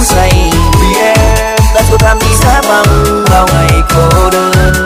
say vì em đã cho tan đi giá băng bao ngày cô đơn.